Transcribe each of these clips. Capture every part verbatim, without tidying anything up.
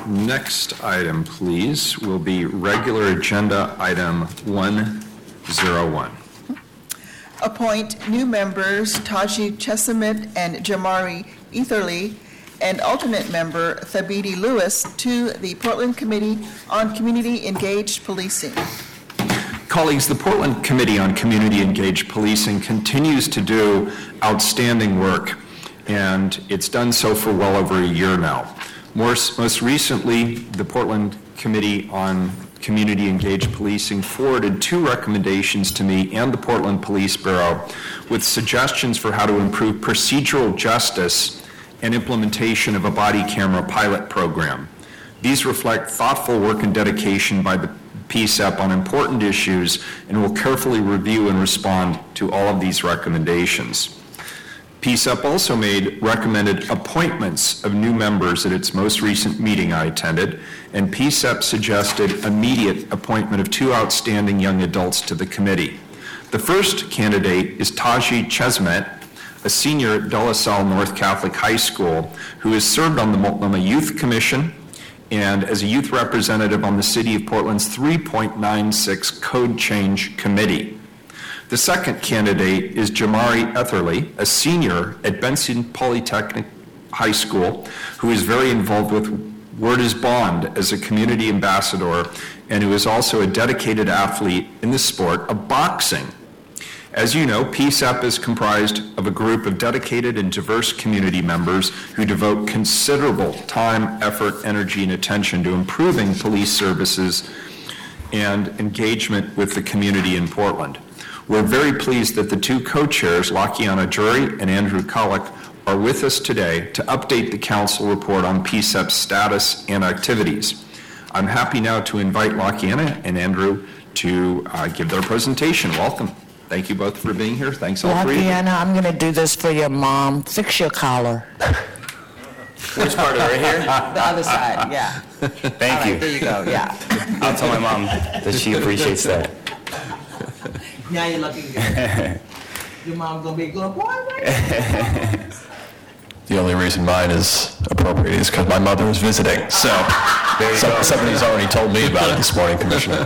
next item, please, will be regular agenda item one oh one. Appoint new members Taji Chesamit and Jamari Etherly, and alternate member Thabiti Lewis to the Portland Committee on Community Engaged Policing. Colleagues, the Portland Committee on Community Engaged Policing continues to do outstanding work, and it's done so for well over a year now. More, most recently, the Portland Committee on Community Engaged Policing forwarded two recommendations to me and the Portland Police Bureau with suggestions for how to improve procedural justice and implementation of a body camera pilot program. These reflect thoughtful work and dedication by the P S E P on important issues, and will carefully review and respond to all of these recommendations. P S E P also made recommended appointments of new members at its most recent meeting I attended, and P S E P suggested immediate appointment of two outstanding young adults to the committee. The first candidate is Taji Chesamit, a senior at De La Salle North Catholic High School, who has served on the Multnomah Youth Commission and as a youth representative on the City of Portland's three point nine six Code Change Committee. The second candidate is Jamari Etherly, a senior at Benson Polytechnic High School, who is very involved with Word is Bond as a community ambassador, and who is also a dedicated athlete in the sport of boxing. As you know, P S E P is comprised of a group of dedicated and diverse community members who devote considerable time, effort, energy, and attention to improving police services and engagement with the community in Portland. We're very pleased that the two co-chairs, Lakiana Jury and Andrew Kollick, are with us today to update the council report on P S E P's status and activities. I'm happy now to invite Lakiana and Andrew to uh, give their presentation. Welcome. Thank you both for being here. Thanks all three. Lakiana, I'm going to do this for your mom. Fix your collar. Which part of it, right here? The other side, yeah. Thank All you. right, there you go, yeah. I'll tell my mom that she appreciates that. Now you're looking good. Your mom's going to be a good boy, right? The only reason mine is appropriate is because my mother is visiting. So some, somebody's already told me about it this morning, Commissioner.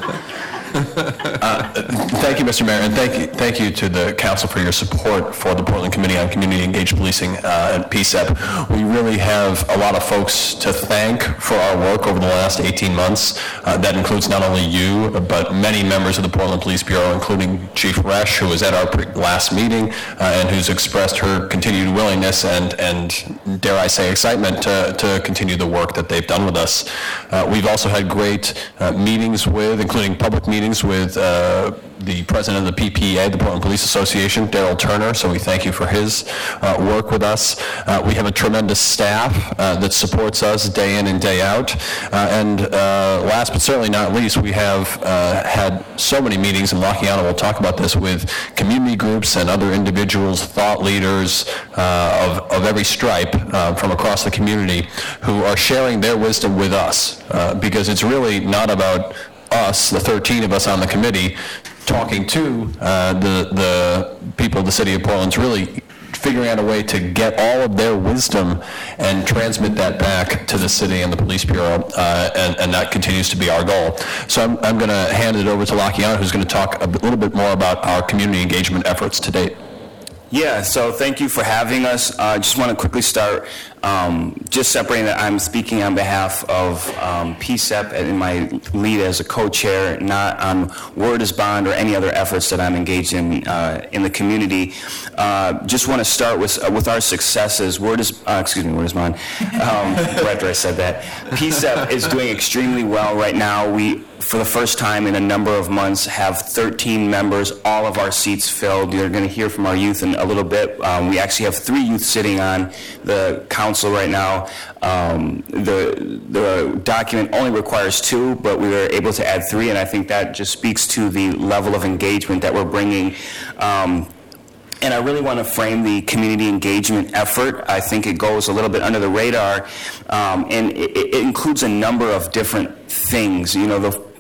Uh, thank you, Mister Mayor, and thank you, thank you to the council for your support for the Portland Committee on Community Engaged Policing uh, at P S E P. We really have a lot of folks to thank for our work over the last eighteen months. Uh, that includes not only you, but many members of the Portland Police Bureau, including Chief Resch, who was at our last meeting uh, and who's expressed her continued willingness and, and dare I say, excitement to, to continue the work that they've done with us. Uh, we've also had great uh, meetings with, including public meetings, with uh, the president of the P P A, the Portland Police Association, Daryl Turner, so we thank you for his uh, work with us. Uh, we have a tremendous staff uh, that supports us day in and day out. Uh, and uh, last but certainly not least, we have uh, had so many meetings, and Lakiana will talk about this, with community groups and other individuals, thought leaders uh, of, of every stripe uh, from across the community who are sharing their wisdom with us, uh, because it's really not about us, the thirteen of us on the committee, talking to uh, the, the people of the city of Portland. It's really figuring out a way to get all of their wisdom and transmit that back to the city and the police bureau, uh, and, and that continues to be our goal. So I'm, I'm going to hand it over to Lakiana, who's going to talk a little bit more about our community engagement efforts to date. Yeah, so thank you for having us. I uh, just want to quickly start um, just separating that I'm speaking on behalf of um, P S E P and my lead as a co-chair, not on Word is Bond or any other efforts that I'm engaged in uh, in the community. Uh, just want to start with uh, with our successes. Word is, uh, excuse me, Word is Bond. Um, right after I said that, P S E P is doing extremely well right now. We, for the first time in a number of months, have thirteen members, all of our seats filled. You're going to hear from our youth in a little bit. Um, we actually have three youth sitting on the council right now. Um, the, the document only requires two, but we were able to add three, and I think that just speaks to the level of engagement that we're bringing. Um, And I really want to frame the community engagement effort. I think it goes a little bit under the radar, um, and it, it includes a number of different things. You know, the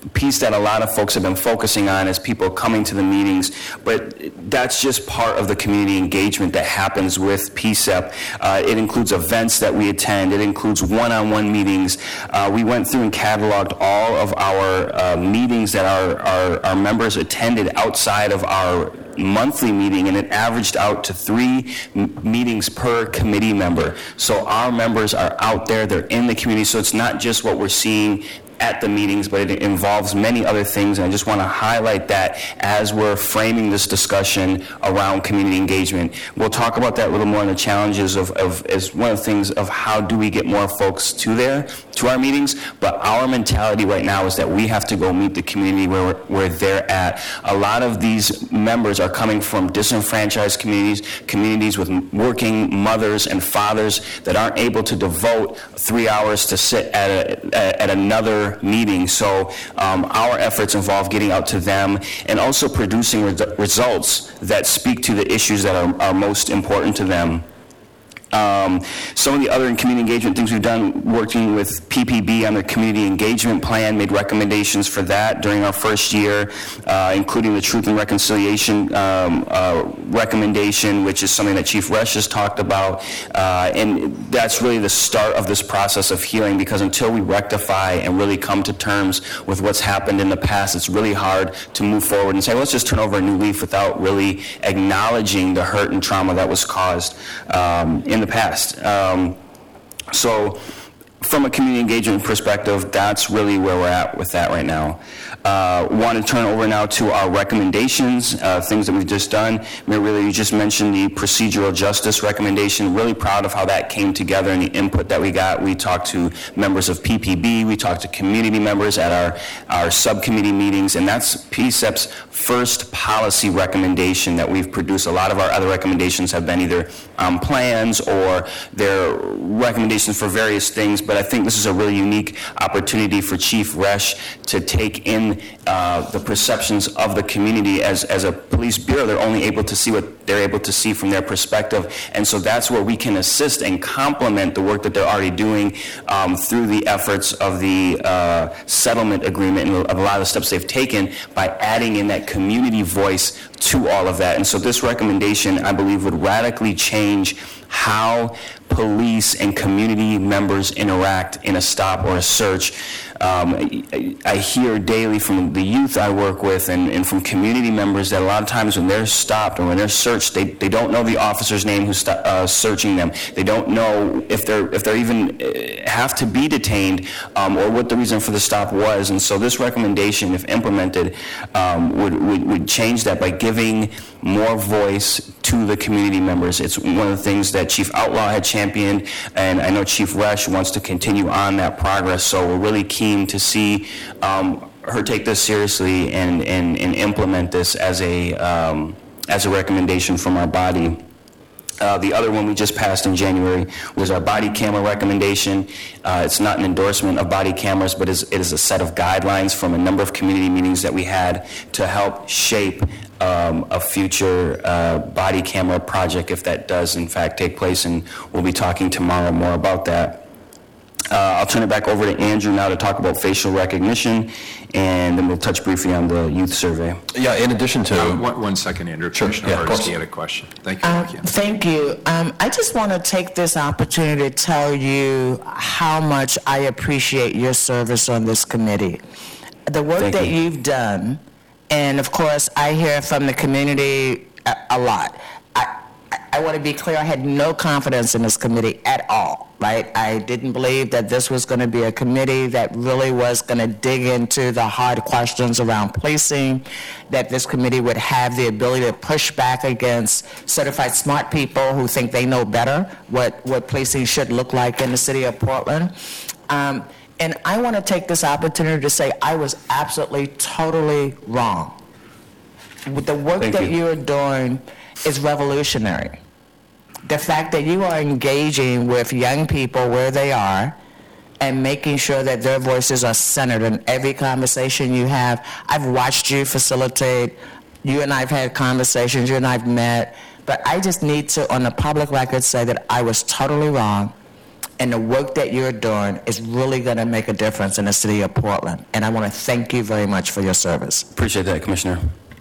piece that a lot of folks have been focusing on is people coming to the meetings, but that's just part of the community engagement that happens with P S E P. Uh, it includes events that we attend. It includes one-on-one meetings. Uh, we went through and cataloged all of our uh, meetings that our, our, our members attended outside of our monthly meeting, and it averaged out to three m- meetings per committee member. So our members are out there, they're in the community, so it's not just what we're seeing at the meetings, but it involves many other things, and I just want to highlight that as we're framing this discussion around community engagement. We'll talk about that a little more in the challenges of, of as one of the things of how do we get more folks to there, to our meetings, but our mentality right now is that we have to go meet the community where, where they're at. A lot of these members are coming from disenfranchised communities, communities with working mothers and fathers that aren't able to devote three hours to sit at, a, at another meeting. So um, our efforts involve getting out to them and also producing re- results that speak to the issues that are, are most important to them. Um, some of the other community engagement things we've done, working with P P B on their community engagement plan, made recommendations for that during our first year, uh, including the Truth and Reconciliation um, uh, recommendation, which is something that Chief Resch has talked about. Uh, and that's really the start of this process of healing, because until we rectify and really come to terms with what's happened in the past, it's really hard to move forward and say, let's just turn over a new leaf without really acknowledging the hurt and trauma that was caused um, in the past. Um, so from a community engagement perspective, that's really where we're at with that right now. Uh, want to turn over now to our recommendations, uh, things that we've just done. Mayor Wheeler, you just mentioned the procedural justice recommendation. Really proud of how that came together and the input that we got. We talked to members of P P B, we talked to community members at our, our subcommittee meetings, and that's P S E P's first policy recommendation that we've produced. A lot of our other recommendations have been either um, plans or their recommendations for various things, but I think this is a really unique opportunity for Chief Resch to take in uh, the perceptions of the community. As, as a police bureau, they're only able to see what they're able to see from their perspective, and so that's where we can assist and complement the work that they're already doing um, through the efforts of the uh, settlement agreement and a lot of the steps they've taken by adding in that community voice to all of that. And so this recommendation, I believe, would radically change how police and community members interact in a stop or a search. Um, I, I hear daily from the youth I work with and, and from community members that a lot of times when they're stopped or when they're searched, they, they don't know the officer's name who's st- uh, searching them. They don't know if they're if they're even uh, have to be detained um, or what the reason for the stop was. And so this recommendation, if implemented, um, would, would would change that by giving more voice to the community members. It's one of the things that Chief Outlaw had championed, and I know Chief Resch wants to continue on that progress. So we're really keen to see um, her take this seriously and, and, and implement this as a um, as a recommendation from our body. Uh, the other one we just passed in January was our body camera recommendation. Uh, it's not an endorsement of body cameras, but is, it is a set of guidelines from a number of community meetings that we had to help shape um, a future uh, body camera project if that does in fact take place, and we'll be talking tomorrow more about that. Uh, I'll turn it back over to Andrew now to talk about facial recognition, and then we'll touch briefly on the youth survey. Yeah, in addition to... Uh, one, one second, Andrew. Sure, Commissioner yeah, of course. Hardesty had a question. Thank you, Uh, Markia. Thank you. Um, I just want to take this opportunity to tell you how much I appreciate your service on this committee. The work Thank that you. you've done, and of course, I hear from the community a, a lot. I, I want to be clear, I had no confidence in this committee at all, right? I didn't believe that this was going to be a committee that really was going to dig into the hard questions around policing, that this committee would have the ability to push back against certified smart people who think they know better what, what policing should look like in the city of Portland. Um, and I want to take this opportunity to say I was absolutely, totally wrong. With the work Thank that you. you're doing is revolutionary. The fact that you are engaging with young people where they are and making sure that their voices are centered in every conversation you have. I've watched you facilitate. You and I have had conversations. You and I have met. But I just need to, on the public record, say that I was totally wrong. and the work that you're doing is really going to make a difference in the city of Portland. And I want to thank you very much for your service. Appreciate that, Commissioner.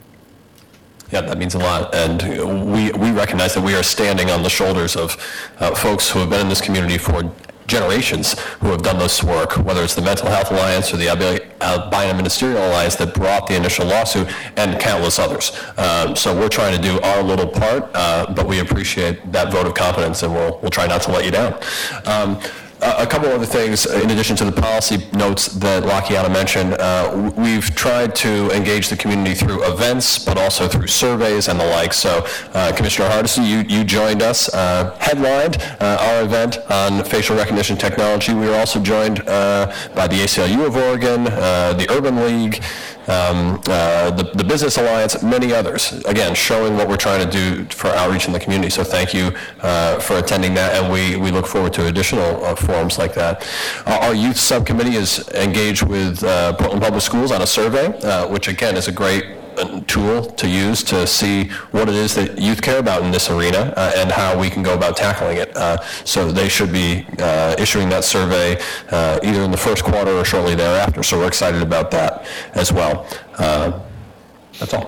Yeah, that means a lot, and we, we recognize that we are standing on the shoulders of uh, folks who have been in this community for generations who have done this work, whether it's the Mental Health Alliance or the Albina Ministerial Alliance that brought the initial lawsuit, and countless others. Um, so we're trying to do our little part, uh, but we appreciate that vote of confidence, and we'll, we'll try not to let you down. Um, A couple other things, in addition to the policy notes that Lakiana mentioned, uh, we've tried to engage the community through events, but also through surveys and the like. So, uh, Commissioner Hardison, you, you joined us, uh, headlined uh, our event on facial recognition technology. We were also joined uh, by the A C L U of Oregon, uh, the Urban League, Um, uh, the, the Business Alliance, many others, again, showing what we're trying to do for outreach in the community. So thank you uh, for attending that, and we, we look forward to additional uh, forums like that. Uh, our youth subcommittee is engaged with uh, Portland Public Schools on a survey, uh, which again is a great tool to use to see what it is that youth care about in this arena uh, and how we can go about tackling it. Uh, so they should be uh, issuing that survey uh, either in the first quarter or shortly thereafter. So we're excited about that as well. Uh, that's all.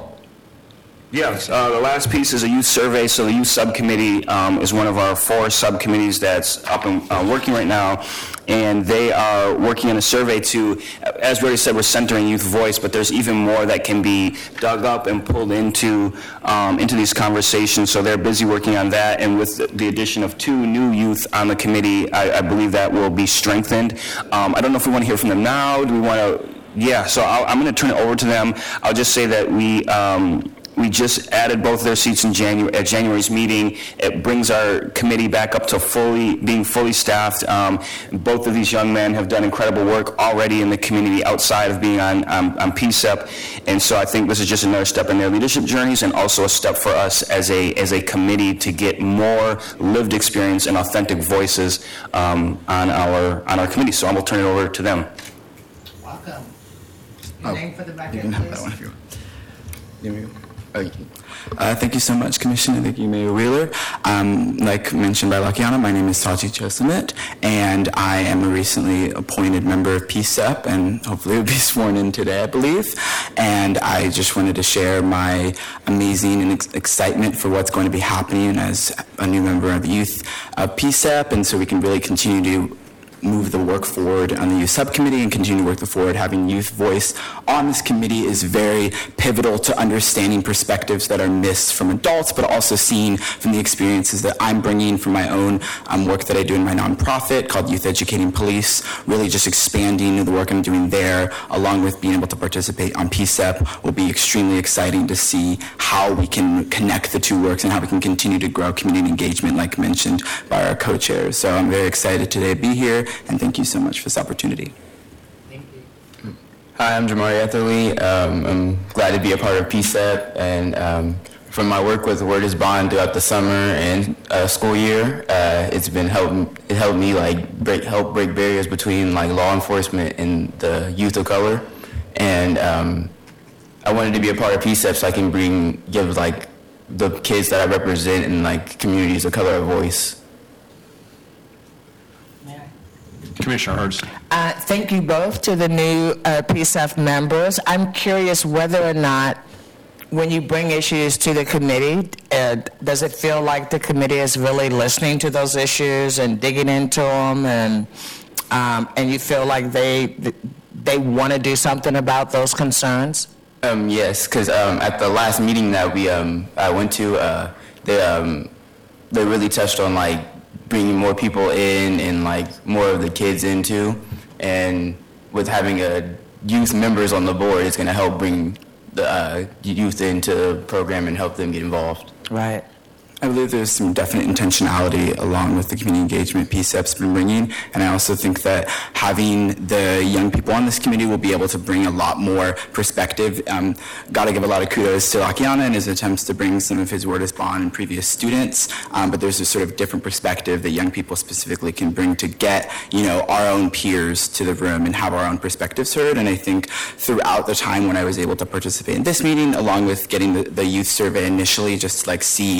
Yes, uh, the last piece is a youth survey. So the youth subcommittee um, is one of our four subcommittees that's up and uh, working right now, and they are working on a survey to, as we already said, we're centering youth voice, but there's even more that can be dug up and pulled into um, into these conversations. So they're busy working on that, and with the addition of two new youth on the committee, I, I believe that will be strengthened. Um, I don't know if we want to hear from them now. Do we want to? Yeah. So I'll, I'm going to turn it over to them. I'll just say that we. Um, We just added both their seats in January, at January's meeting. It brings our committee back up to fully being fully staffed. Um, both of these young men have done incredible work already in the community outside of being on, um, on P S E P, and so I think this is just another step in their leadership journeys, and also a step for us as a as a committee to get more lived experience and authentic voices um, on our on our committee. So I will turn it over to them. Welcome. Your name for the You record, can have that please. one if you want. Give me- oh, you can- Uh, thank you so much, Commissioner. Thank you, Mayor Wheeler. Um, like mentioned by Lakiana, my name is Taji Chesamit, and I am a recently appointed member of P S E P, and hopefully will be sworn in today, I believe. And I just wanted to share my amazing and ex- excitement for what's going to be happening as a new member of youth of P S E P, and so we can really continue to move the work forward on the youth subcommittee and continue to work the forward. Having youth voice on this committee is very pivotal to understanding perspectives that are missed from adults, but also seen from the experiences that I'm bringing from my own um, work that I do in my nonprofit called Youth Educating Police, really just expanding the work I'm doing there, along with being able to participate on P S E P, will be extremely exciting to see how we can connect the two works and how we can continue to grow community engagement, like mentioned by our co-chairs. So I'm very excited today to be here, and thank you so much for this opportunity. Thank you. Hi, I'm Jamari Etherly. Um, I'm glad to be a part of P S E P, and um, from my work with Word is Bond throughout the summer and uh, school year, uh, it's been helping. It helped me like break help break barriers between like law enforcement and the youth of color, and um, I wanted to be a part of P S E P so I can bring give like the kids that I represent in like communities of color a voice. Commissioner Hardison. Uh, Thank you both to the new uh, P S E P members. I'm curious whether or not, when you bring issues to the committee, uh, does it feel like the committee is really listening to those issues and digging into them, and um, and you feel like they they want to do something about those concerns? Um, yes, because um, at the last meeting that we um, I went to, uh, they um, they really touched on like bringing more people in and like more of the kids into, and with having a youth members on the board, it's going to help bring the uh, youth into the program and help them get involved. Right. I believe there's some definite intentionality along with the community engagement P S E P's been bringing, and I also think that having the young people on this committee will be able to bring a lot more perspective. Um, Got to give a lot of kudos to Lakiana and his attempts to bring some of his Word is Bond and previous students, um, but there's a sort of different perspective that young people specifically can bring to get, you know, our own peers to the room and have our own perspectives heard. And I think throughout the time when I was able to participate in this meeting, along with getting the, the youth survey initially, just to, like see um,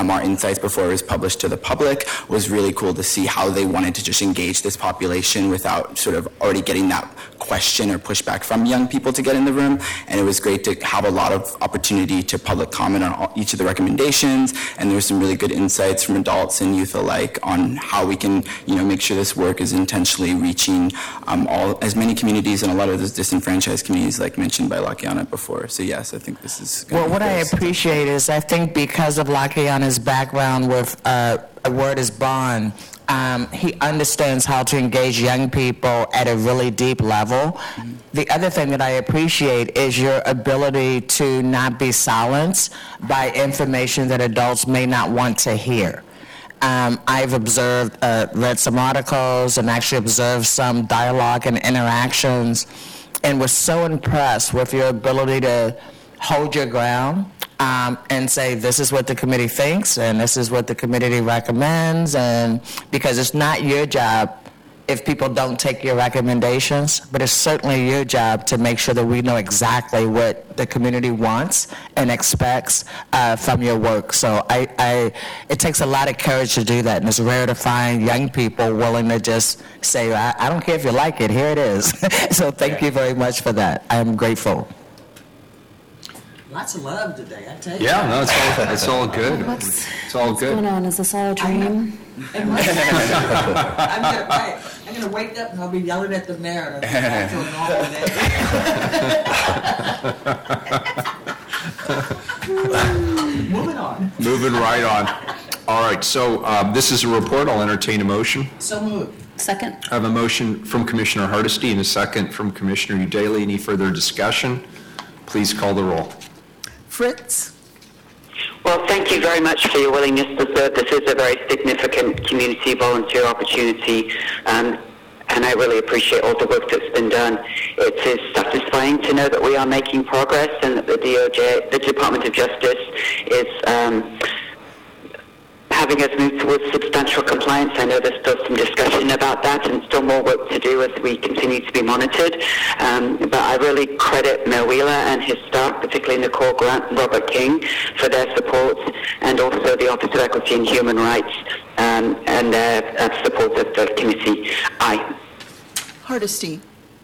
um, our insights before it was published to the public was really cool to see how they wanted to just engage this population without sort of already getting that question or pushback from young people to get in the room. And it was great to have a lot of opportunity to public comment on all, each of the recommendations, and there were some really good insights from adults and youth alike on how we can, you know, make sure this work is intentionally reaching um, all as many communities and a lot of those disenfranchised communities, like mentioned by Lakiana before. So yes, I think this is. Well, what I appreciate is I think because of Lakiana's background with uh, A Word is Bond, um, he understands how to engage young people at a really deep level. Mm-hmm. The other thing that I appreciate is your ability to not be silenced by information that adults may not want to hear. Um, I've observed, uh, read some articles and actually observed some dialogue and interactions, and was so impressed with your ability to hold your ground um, and say, this is what the committee thinks and this is what the committee recommends, and because it's not your job if people don't take your recommendations, but it's certainly your job to make sure that we know exactly what the community wants and expects uh, from your work. So I, I, it takes a lot of courage to do that, and it's rare to find young people willing to just say, I, I don't care if you like it, here it is. So thank you very much for that. I'm grateful. Lots of love today, I tell you. Yeah, no, it's all, it's all good. What's, It's all what's going good. on? Is this all a dream? I'm gonna, right, I'm gonna wake up and I'll be yelling at the mayor and I'll go back to a normal day. Moving on. Moving right on. All right, so uh, this is a report. I'll entertain a motion. So moved. Second. I have a motion from Commissioner Hardesty and a second from Commissioner Udaley. Any further discussion? Please call the roll. Fritz, Well, thank you very much for your willingness to serve. This is a very significant community volunteer opportunity, um, and I really appreciate all the work that's been done. It is satisfying to know that we are making progress and that the D O J, the Department of Justice, is um, having us move towards substantial compliance. I know there's still some discussion about that and still more work to do as we continue to be monitored. Um, but I really credit Mayor Wheeler and his staff, particularly Nicole Grant and Robert King, for their support, and also the Office of Equity and Human Rights um, and their uh, support of the committee. Aye. Hardesty.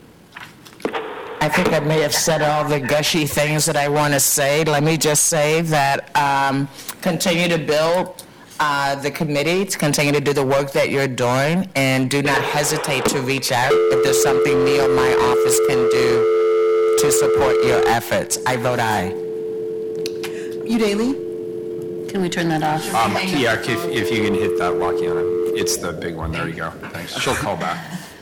I think I may have said all the gushy things that I want to say. Let me just say that um, continue to build Uh, the committee, to continue to do the work that you're doing, and do not hesitate to reach out if there's something me or my office can do to support your efforts. I vote aye. Udaley. Can we turn that off? Um, yeah, if, if you can hit that, Lakiana. It's the big one. There you go. Thanks. She'll call back.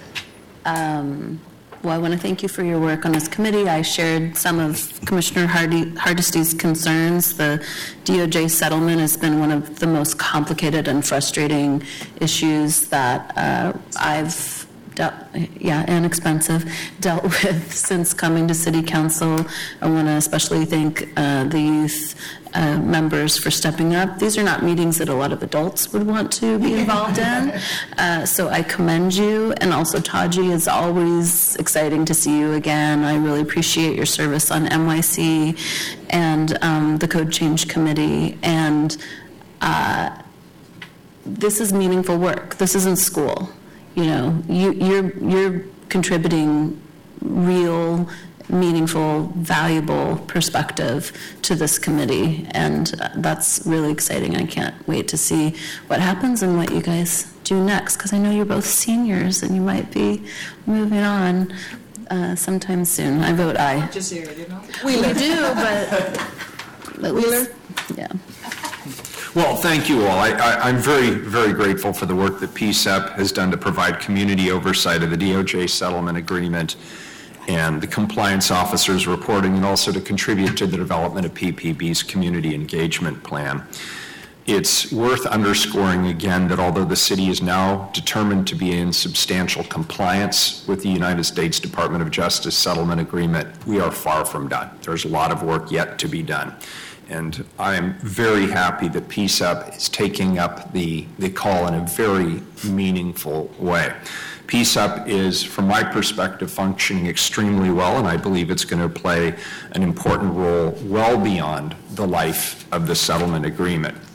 Um, well, I want to thank you for your work on this committee. I shared some of Commissioner Hardy, Hardesty's concerns. The D O J settlement has been one of the most complicated and frustrating issues that uh, I've dealt, yeah, and expensive, dealt with since coming to City Council. I want to especially thank uh, the youth uh, members for stepping up. These are not meetings that a lot of adults would want to be involved in, uh, so I commend you. And also, Taji, it's always exciting to see you again. I really appreciate your service on M Y C and um, the Code Change Committee. And uh, this is meaningful work. This isn't school. You know, you, you're you're contributing real, meaningful, valuable perspective to this committee, and uh, that's really exciting. I can't wait to see what happens and what you guys do next, because I know you're both seniors and you might be moving on uh, sometime soon. I vote aye. Just here, you know? We do, but at least, yeah. Well, thank you all. I, I, I'm very, very grateful for the work that P S E P has done to provide community oversight of the D O J settlement agreement and the compliance officers reporting, and also to contribute to the development of P P B's community engagement plan. It's worth underscoring again that although the city is now determined to be in substantial compliance with the United States Department of Justice settlement agreement, we are far from done. There's a lot of work yet to be done. And I am very happy that P S E P is taking up the, the call in a very meaningful way. P S E P is, from my perspective, functioning extremely well, and I believe it's going to play an important role well beyond the life of the settlement agreement.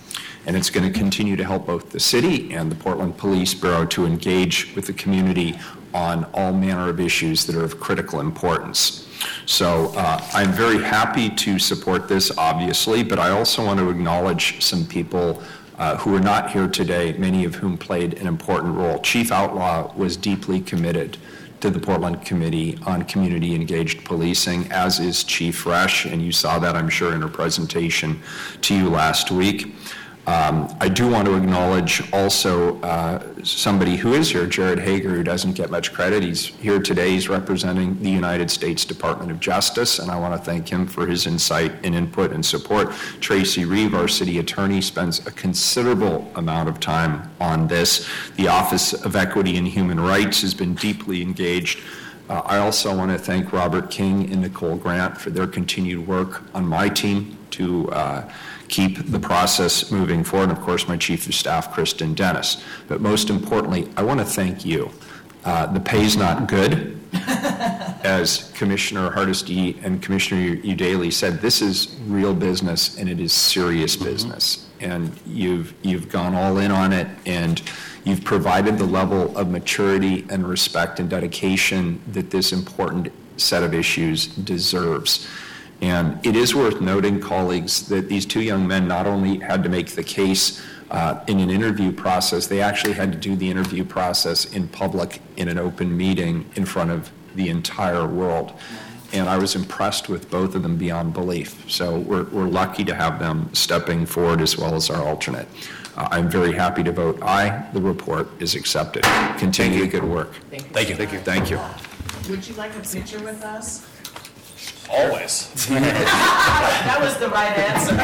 And it's going to continue to help both the city and the Portland Police Bureau to engage with the community on all manner of issues that are of critical importance. So uh, I'm very happy to support this, obviously, but I also want to acknowledge some people uh, who are not here today, many of whom played an important role. Chief Outlaw was deeply committed to the Portland Committee on Community Engaged Policing, as is Chief Resch, and you saw that, I'm sure, in her presentation to you last week. Um, I do want to acknowledge also uh, somebody who is here, Jared Hager, who doesn't get much credit. He's here today. He's representing the United States Department of Justice, and I want to thank him for his insight and input and support. Tracy Reeve, our city attorney, spends a considerable amount of time on this. The Office of Equity and Human Rights has been deeply engaged. Uh, I also want to thank Robert King and Nicole Grant for their continued work on my team to uh, keep the process moving forward, and of course my Chief of Staff, Kristen Dennis. But most importantly, I want to thank you. Uh, the pay's not good. As Commissioner Hardesty and Commissioner Udaley said, this is real business and it is serious business. And you've, you've gone all in on it, and you've provided the level of maturity and respect and dedication that this important set of issues deserves. And it is worth noting, colleagues, that these two young men not only had to make the case uh, in an interview process, they actually had to do the interview process in public in an open meeting in front of the entire world. And I was impressed with both of them beyond belief. So we're, we're lucky to have them stepping forward as well as our alternate. Uh, I'm very happy to vote aye. The report is accepted. Continue the good work. Thank you. Thank you. Thank you. Would you like a picture with us? Always. That was the right answer.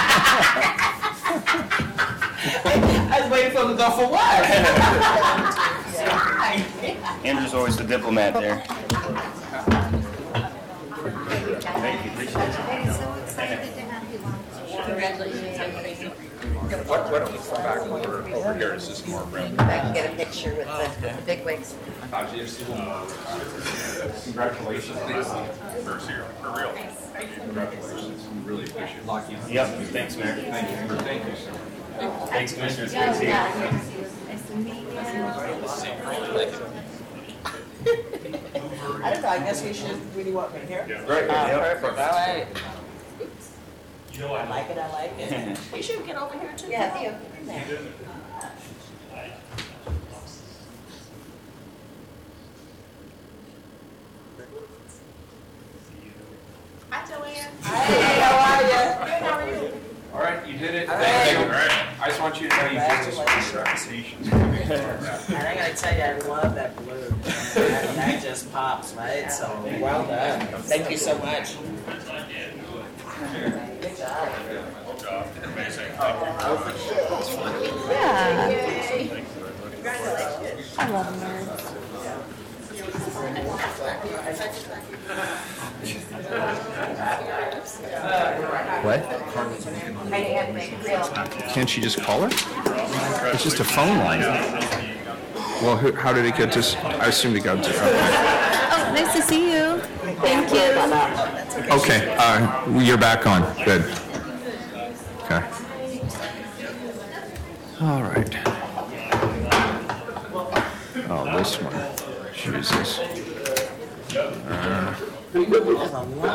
I was waiting for him to go for what? Andrew's always the diplomat there. Thank you, appreciate it. Very so excited to have you on. Congratulations. Why don't we come back over, over here? This is more room. I can get a picture with the, the big wigs. Congratulations. First here, for real. Congratulations. Really appreciate it. Lucky. Yep, thanks, Mayor. Thank you. Thank you, sir. Thanks, Commissioners. Great to see you. Nice to meet you. I don't know, I guess we should, really want me here? Right, Ah, yep. perfect, all right. I like it, I like it. You should get over here too. Yeah, Theo, in there. Hi, Joanne. Hey, how are you? Good, how are you? All right, you did it. All Thank right. you. All right. I just want you to know you did this with your reputation. And I gotta tell you, I love that blue. That, that just pops, right? So, well done. Thank you so much. Good job. Yeah. I love nerds. What? Can't she just call her? It's just a phone line. Well, who, how did it get to, I assumed it got to, okay. Oh, nice to see you. Thank you. Okay, uh, you're back on, good. Okay. All right. Oh, this one, Jesus. Uh,